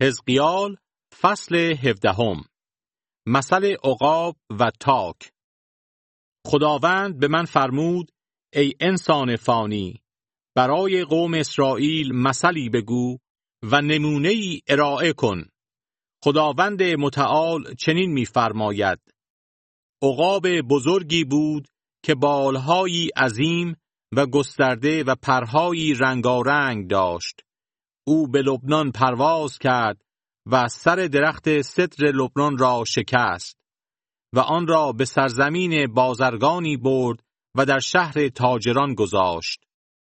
حزقیال فصل 17. مثل عقاب و تاک. خداوند به من فرمود: ای انسان فانی، برای قوم اسرائیل مثلی بگو و نمونه‌ای ارائه کن. خداوند متعال چنین می‌فرماید: عقاب بزرگی بود که بالهایی عظیم و گسترده و پرهایی رنگارنگ داشت. او به لبنان پرواز کرد و سر درخت سدر لبنان را شکست و آن را به سرزمین بازرگانی برد و در شهر تاجران گذاشت.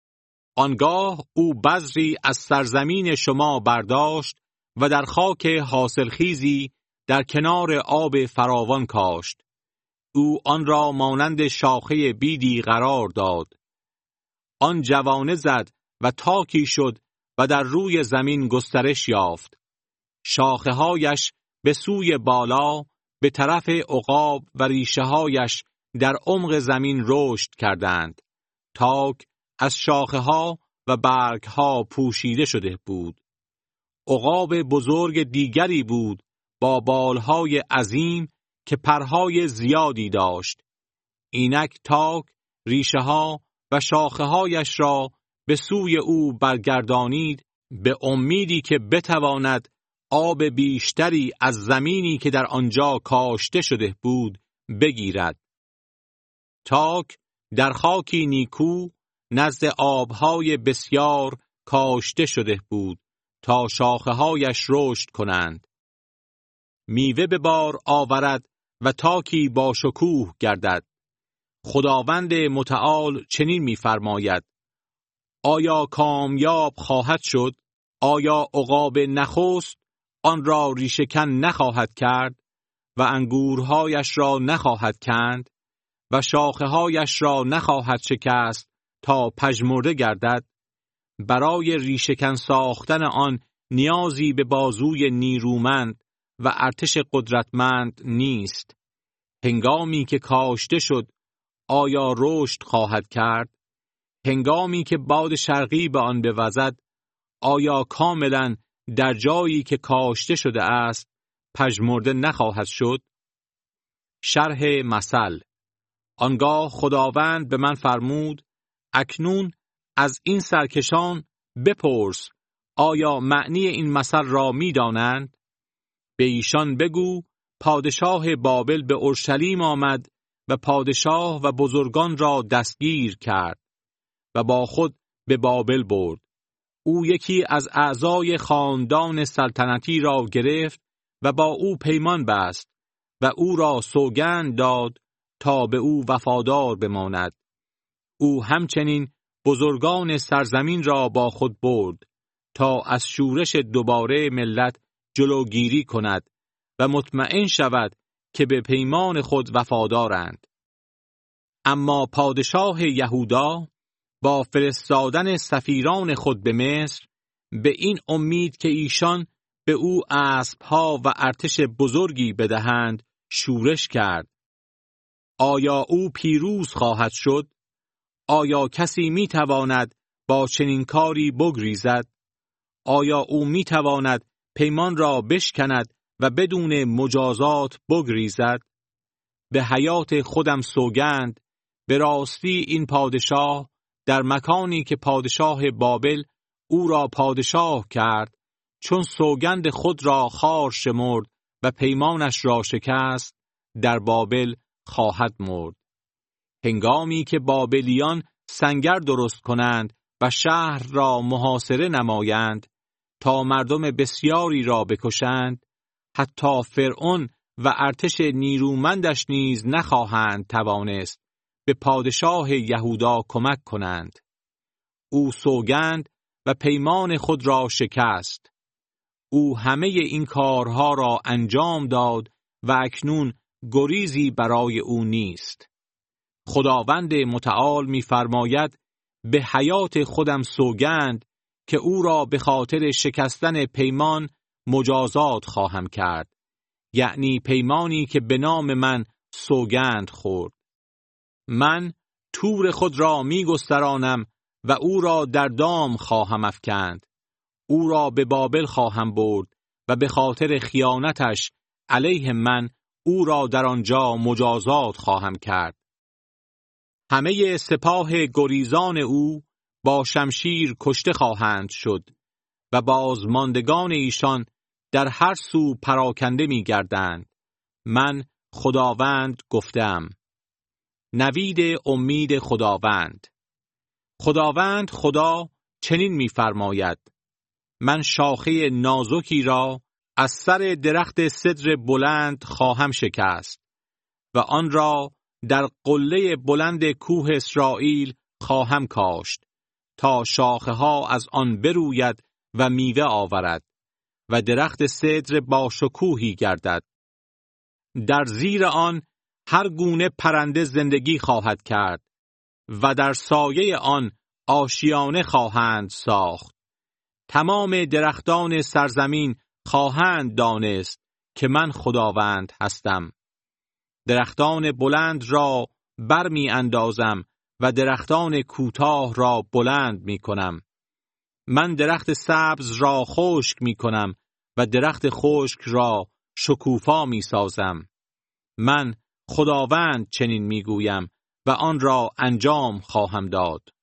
آنگاه او بذری از سرزمین شما برداشت و در خاک حاصلخیزی در کنار آب فراوان کاشت. او آن را مانند شاخه بیدی قرار داد. آن جوانه زد و تاکی شد و در روی زمین گسترش یافت. شاخه‌هایش به سوی بالا به طرف عقاب و ریشه‌هایش در عمق زمین رشد کردند. تاک از شاخه‌ها و برگ‌ها پوشیده شده بود. عقاب بزرگ دیگری بود با بالهای عظیم که پرهای زیادی داشت. اینک تاک ریشه‌ها و شاخه‌هایش را به سوی او برگردانید، به امیدی که بتواند آب بیشتری از زمینی که در آنجا کاشته شده بود بگیرد. تاک در خاکی نیکو نزد آبهای بسیار کاشته شده بود تا شاخه‌هایش رشد کنند. میوه به بار آورد و تاکی با شکوه گردد. خداوند متعال چنین می‌فرماید: آیا کامیاب خواهد شد؟ آیا عقاب نخست آن را ریشه‌کن نخواهد کرد و انگورهایش را نخواهد کند و شاخه‌هایش را نخواهد شکست تا پژمرده گردد؟ برای ریشه‌کن ساختن آن نیازی به بازوی نیرومند و ارتش قدرتمند نیست. هنگامی که کاشته شد آیا رشد خواهد کرد؟ هنگامی که باد شرقی به آن بوزد آیا کاملا در جایی که کاشته شده است پژمرده نخواهد شد؟ شرح مثل. آنگاه خداوند به من فرمود: اکنون از این سرکشان بپرس آیا معنی این مثل را می دانند؟ به ایشان بگو پادشاه بابل به اورشلیم آمد و پادشاه و بزرگان را دستگیر کرد و با خود به بابل برد. او یکی از اعضای خاندان سلطنتی را گرفت و با او پیمان بست و او را سوگند داد تا به او وفادار بماند. او همچنین بزرگان سرزمین را با خود برد تا از شورش دوباره ملت جلوگیری کند و مطمئن شود که به پیمان خود وفادارند. اما پادشاه یهودا با فرستادن سفیران خود به مصر به این امید که ایشان به او اسبها و ارتش بزرگی بدهند شورش کرد. آیا او پیروز خواهد شد؟ آیا کسی می تواند با چنین کاری بگریزد؟ آیا او می تواند پیمان را بشکند و بدون مجازات بگریزد؟ به حیات خودم سوگند، به راستی این پادشاه در مکانی که پادشاه بابل او را پادشاه کرد، چون سوگند خود را خوار شمرد و پیمانش را شکست، در بابل خواهد مرد. هنگامی که بابلیان سنگر درست کنند و شهر را محاصره نمایند تا مردم بسیاری را بکشند، حتی فرعون و ارتش نیرومندش نیز نخواهند توانست به پادشاه یهودا کمک کنند. او سوگند و پیمان خود را شکست. او همه این کارها را انجام داد و اکنون گریزی برای او نیست. خداوند متعال می‌فرماید: به حیات خودم سوگند که او را به خاطر شکستن پیمان مجازات خواهم کرد، یعنی پیمانی که به نام من سوگند خورد. من تور خود را می گسترانم و او را در دام خواهم افکند. او را به بابل خواهم برد و به خاطر خیانتش علیه من او را در آنجا مجازات خواهم کرد. همه سپاه گریزان او با شمشیر کشته خواهند شد و بازماندگان ایشان در هر سو پراکنده می گردند. من خداوند گفتم. نوید امید خداوند. خداوند خدا چنین می فرماید: من شاخه نازکی را از سر درخت سدر بلند خواهم شکست و آن را در قله بلند کوه اسرائیل خواهم کاشت تا شاخه ها از آن بروید و میوه آورد و درخت سدر با شکوهی گردد. در زیر آن هر گونه پرنده زندگی خواهد کرد و در سایه آن آشیانه خواهند ساخت. تمام درختان سرزمین خواهند دانست که من خداوند هستم. درختان بلند را برمی اندازم و درختان کوتاه را بلند می کنم. من درخت سبز را خشک می کنم و درخت خشک را شکوفا می سازم. من خداوند چنین می گویم و آن را انجام خواهم داد.